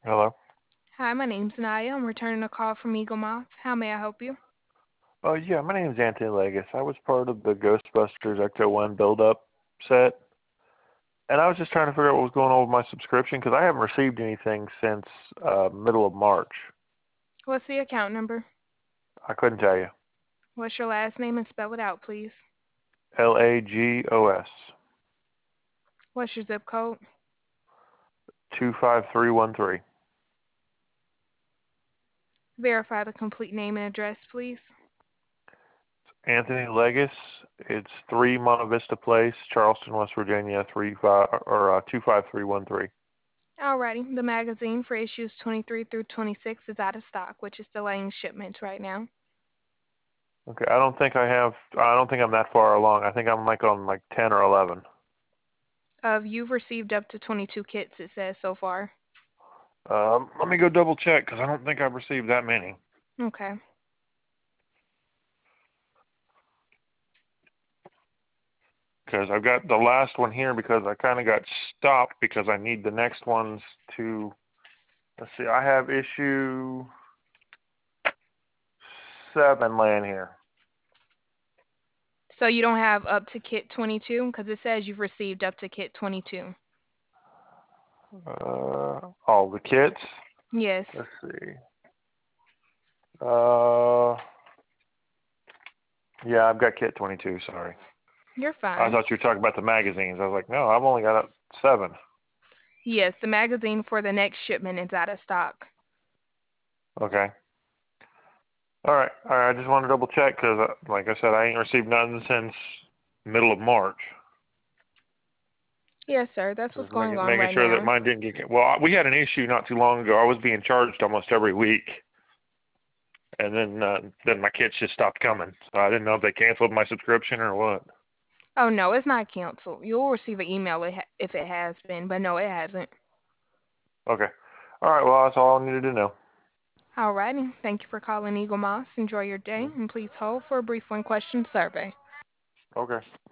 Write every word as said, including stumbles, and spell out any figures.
Hello. Hi, my name's Naya. I'm returning a call from Eagle Moth. How may I help you? Oh yeah, my name is Anthony Legis. I was part of the Ghostbusters Ecto One build-up set, and I was just trying to figure out what was going on with my subscription because I haven't received anything since uh, middle of March. What's the account number? I couldn't tell you. What's your last name and spell it out, please? L A G O S What's your zip code? two five three one three. Verify the complete name and address, please. Anthony Legis. It's three Monte Vista Place, Charleston, West Virginia, three five or uh, two five three one three. Alrighty, the magazine for issues twenty-three through twenty-six is out of stock, which is delaying shipments right now. Okay, I don't think I have. I don't think I'm that far along. I think I'm like on like ten or eleven. Uh, you've received up to twenty-two kits, it says so far. Um, let me go double check because I don't think I've received that many. Okay. Because I've got the last one here because I kind of got stopped because I need the next ones to. Let's see, I have issue seven laying here. So you don't have up to kit twenty-two? Because it says you've received up to kit twenty-two. Uh, all the kits. Yes. Let's see. Uh, yeah, I've got kit twenty-two. Sorry, You're I fine. thought you were talking about the magazines. I was like, no, I've only got seven. Yes, the magazine for the next shipment is out of stock. Okay. All right. All right. I just wanted to double check because, uh, like I said, I ain't received nothing since middle of March. Yes, sir. That's what's Just going making on making right sure that now. mine didn't get. Well, we had an issue not too long ago. I was being charged almost every week, and then uh, then my kits just stopped coming. So I didn't know if they canceled my subscription or what. Oh no, it's not canceled. You'll receive an email if if it has been, but no, it hasn't. Okay. All right. Well, that's all I needed to know. Alrighty. Thank you for calling Eagle Moss. Enjoy your day, and please hold for a brief one-question survey. Okay.